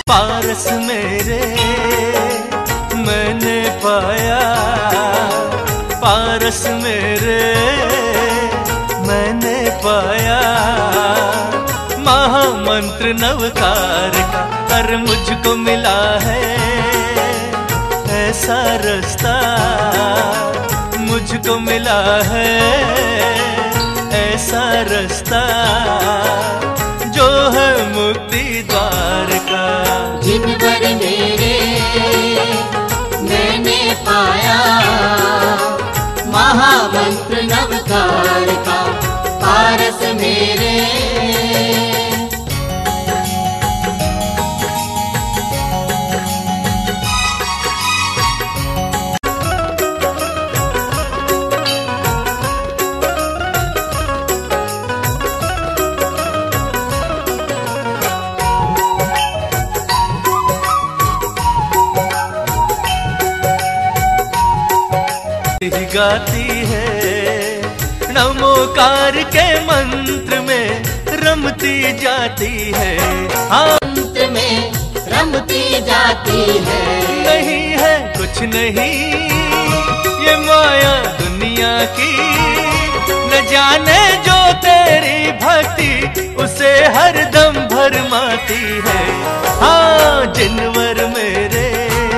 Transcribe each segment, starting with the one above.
पारस मेरे मैंने पाया, पारस मेरे मैंने पाया, महामंत्र नवकार का हर मुझको मिला है ऐसा रास्ता, मुझको मिला है ऐसा रास्ता जो है मुक्ति द्वार का। जिनवर मेरे मैंने पाया, महामंत्र नवकार का पारस मेरे। गाती है नमोकार के मंत्र में रमती जाती है, मंत्र में रमती जाती है। नहीं है कुछ नहीं ये माया दुनिया की, न जाने जो तेरी भक्ति उसे हरदम भरमाती है। हाँ जिनवर मेरे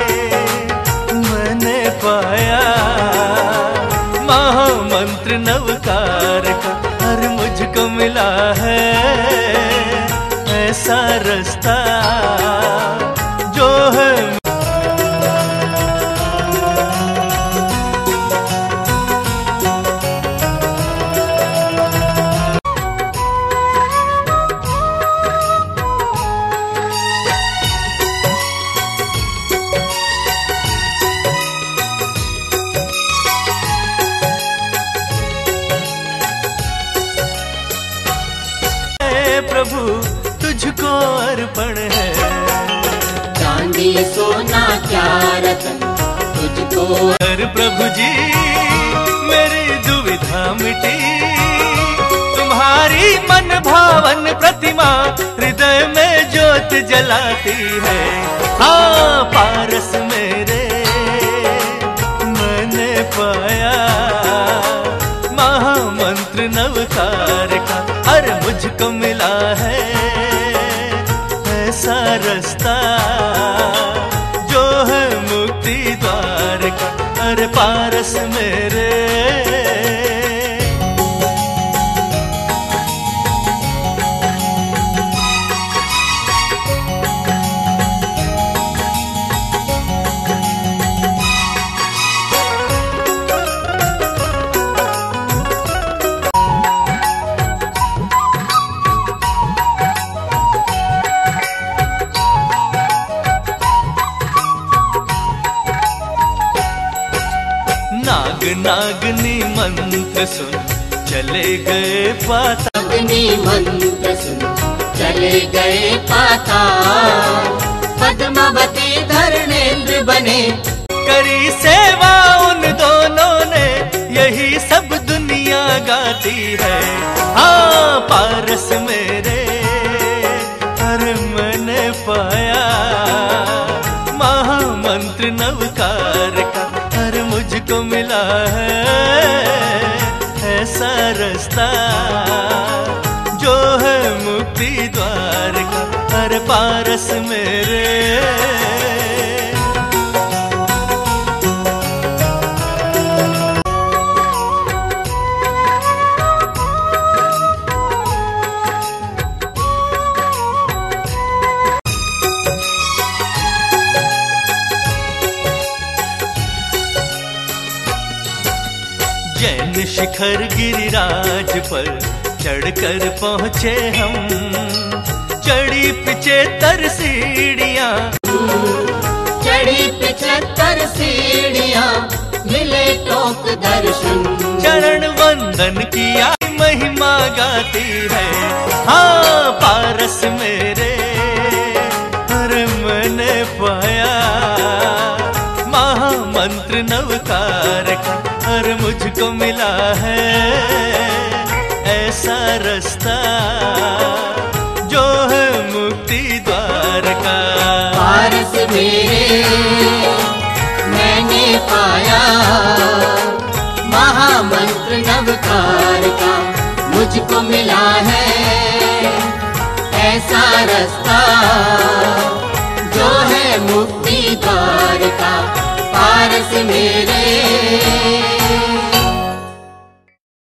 मैंने पाया, महामंत्र नवकार का हर मुझको मिला है ऐसा रास्ता जो है। प्रभु तुझको अर्पण है, चांदी सोना क्या रतन तुझको। हर प्रभु जी मेरी दुविधा मिटी, तुम्हारी मन भावन प्रतिमा हृदय में ज्योत जलाती है। हाँ पारस मेरे मैंने पाया, महामंत्र नवकार का हर मुझको मिला है ऐसा रास्ता जो है मुक्ति द्वार का। अरे पारस मेरे नाग नागनी मंत्र सुन चले गए पाताल, नागनी मंत्र सुन चले गए पाताल। पद्मावती धरणेंद्र बने करी सेवा उन दोनों ने, यही सब दुनिया गाती है। हाँ पारस मेरे अरे मैंने पाया, महामंत्र नवकार का हर मुझको मिला है ऐसा रास्ता जो है मुक्ति द्वार का। हर पारस मेरे जैन शिखर गिरिराज पर चढ़कर पहुँचे हम, चढ़ी 75 सीढ़ियाँ, चढ़ी 75 सीढ़ियाँ, मिले टोक दर्शन। चरण वंदन किया महिमा गाती है। हाँ पारस मेरे हर मैंने पाया, महामंत्र नवकार का हर मुझको मिला है ऐसा रास्ता जो है मुक्ति द्वार का। मेरे मैंने पाया, महामंत्र नवकार का मुझको मिला है ऐसा रास्ता जो है मुक्ति द्वार का, पारस मेरे